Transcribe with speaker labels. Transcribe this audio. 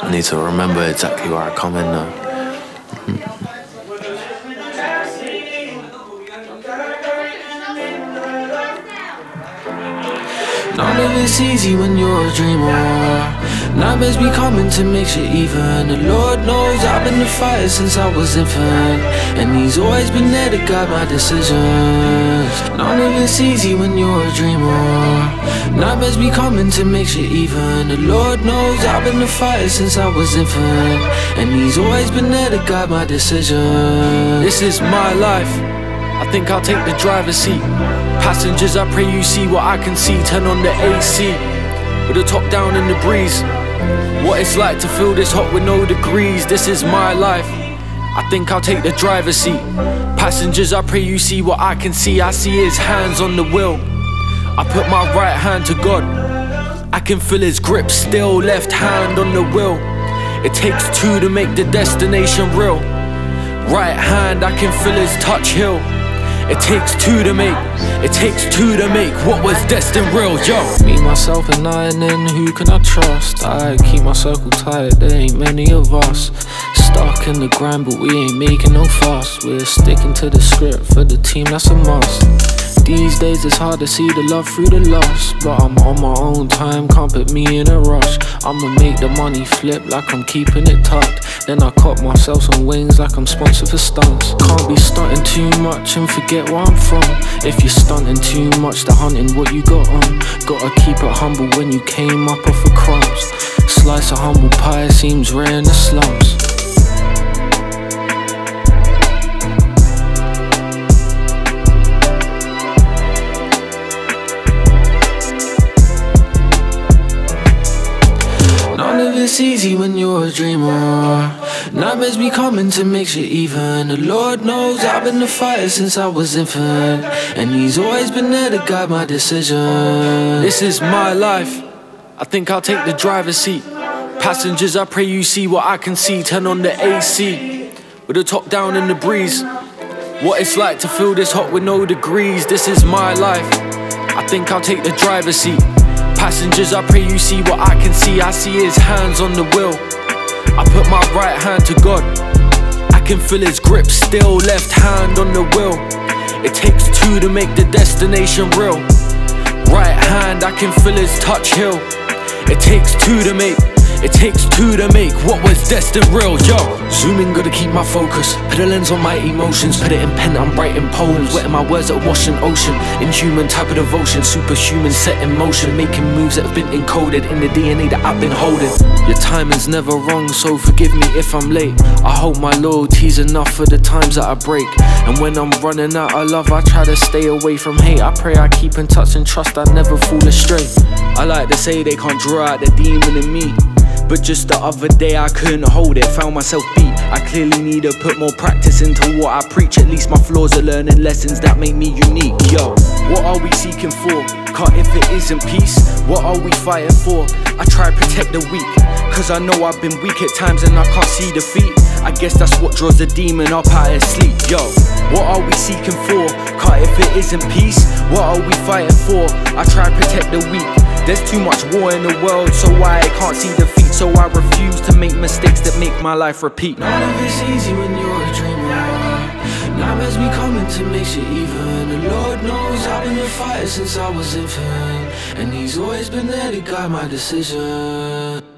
Speaker 1: I need to remember exactly where I come in now. None of it's easy when you're a dreamer. Nightmares be coming to make shit even. And Lord knows I've been the fighter since I was infant, and He's always been there to guide my decisions. None of it's easy when you're a dreamer. Nightmares be coming to make shit even. And Lord knows I've been the fighter since I was infant, and He's always been there to guide my decisions. This is my life, I think I'll take the driver's seat. Passengers, I pray you see what I can see. Turn on the AC with the top down in the breeze. What it's like to feel this hot with no degrees. This is my life, I think I'll take the driver's seat. Passengers, I pray you see what I can see. I see His hands on the wheel. I put my right hand to God, I can feel His grip still. Left hand on the wheel. It takes two to make the destination real. Right hand, I can feel His touch heal. It takes two to make what was destined real, yo. Me, myself and I, and then who can I trust? I keep my circle tight, there ain't many of us. Stuck in the grind, but we ain't making no fuss. We're sticking to the script for the team, that's a must. These days it's hard to see the love through the loss, but I'm on my own time, can't put me in a rush. I'ma make the money flip like I'm keeping it tucked. Then I caught myself some wings like I'm sponsored for stunts. Can't be stunting too much and forget where I'm from. If you're stunting too much, the hunting what you got on. Gotta keep it humble when you came up off of crumbs. Slice of humble pie seems rare in the slums. It's easy when you're a dreamer. Nightmares be coming to make shit even. The Lord knows I've been the fighter since I was infant, and He's always been there to guide my decisions. This is my life, I think I'll take the driver's seat. Passengers, I pray you see what I can see. Turn on the AC with the top down in the breeze. What it's like to feel this hot with no degrees. This is my life, I think I'll take the driver's seat. Passengers, I pray you see what I can see. I see His hands on the wheel. I put my right hand to God, I can feel His grip still. Left hand on the wheel. It takes two to make the destination real. Right hand, I can feel His touch heal. It takes two to make what was destined real, yo. Zooming, gotta keep my focus. Put a lens on my emotions. Put it in pen, I'm writing poems. Wetting my words that wash an ocean. Inhuman type of devotion. Superhuman set in motion. Making moves that have been encoded in the DNA that I've been holding. Your timing's never wrong, so forgive me if I'm late. I hope my loyalty's enough for the times that I break. And when I'm running out of love, I try to stay away from hate. I pray I keep in touch and trust I never fall astray. I like to say they can't draw out the demon in me, but just the other day I couldn't hold it, found myself beat. I clearly need to put more practice into what I preach. At least my flaws are learning lessons that make me unique, yo. What are we seeking for? Cause if it isn't peace, what are we fighting for? I try to protect the weak, cause I know I've been weak at times and I can't see defeat. I guess that's what draws the demon up out of sleep, yo. What are we seeking for? Cause if it isn't peace, what are we fighting for? I try to protect the weak. There's too much war in the world, so I can't see defeat. So I refuse to make mistakes that make my life repeat. None of it's easy when you're a dreamer. Nightmares be coming to make shit even. The Lord knows I've been a fighter since I was infant, and He's always been there to guide my decision.